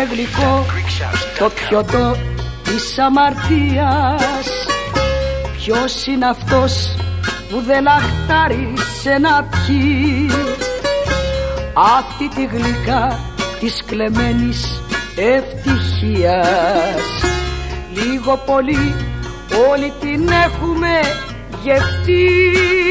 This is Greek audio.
είναι γλυκό το πιωτό της αμαρτίας. Ποιος είναι αυτός που δεν λαχτάρισε να πιει αυτή τη γλυκά της κλεμμένης ευτυχίας? Λίγο πολύ όλοι την έχουμε γευτεί.